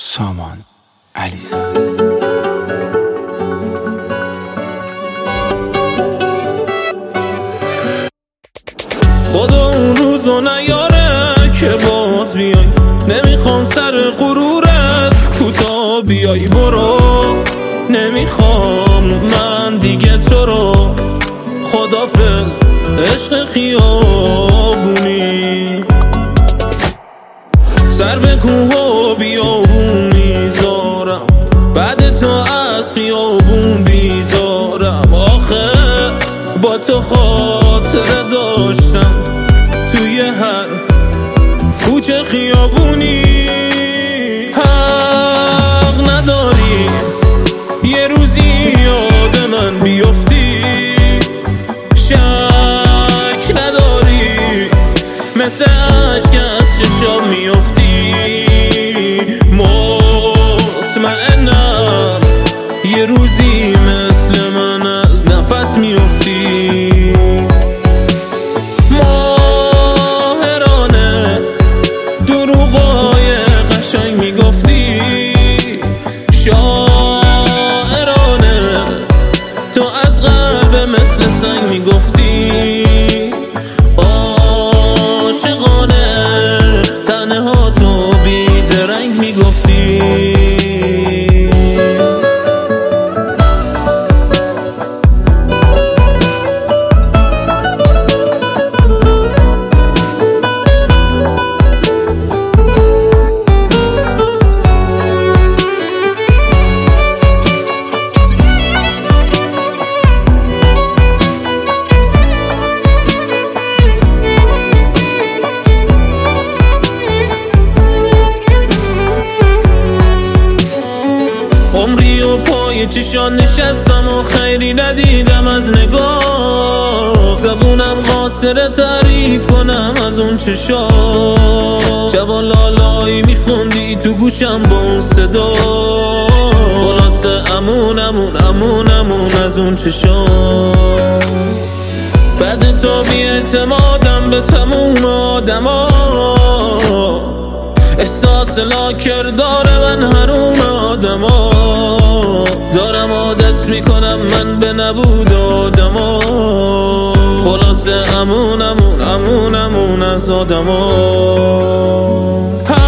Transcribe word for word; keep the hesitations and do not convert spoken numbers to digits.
سامان علیزاده. خدا اون روزو نیاره که باز بیای، نمیخوام سر غرورت کوتا بیای. برو نمیخوام من دیگه تو رو، خدافظ عشق خیابونی. سر به کوه و بیابون میذارم، بعد تو از خیابون بیزارم. آخه با تو خاطره داشتم توی هر کوچه خیابونی. حق نداری یه روزی یاد من بیفتی، شک نداری مثل عشق از چشام میفتی. مطمئنم یه روزی مثل من از نفس میفتی. ماهرانه دروغای قشنگ میگفتی، شاعرانه تو از قلب مثل سنگ میگفتی. عاشقانه تنها تو بیدرنگ میگفتی. عمری و پای چشان نشستم و خیری ندیدم از نگاه. زبونم قاصر تعریف کنم از اون چشا. شبا لالایی میخوندی تو گوشم با اون صدا. خلاصه امون امون امون امون از اون چشا. بعد تو بی اعتمادم به تموم آدما. احساس لاکر داره من حروم آدما. دارم عادت میکنم من به نبود آدما. خلاصه امون امون امون امون از آدما.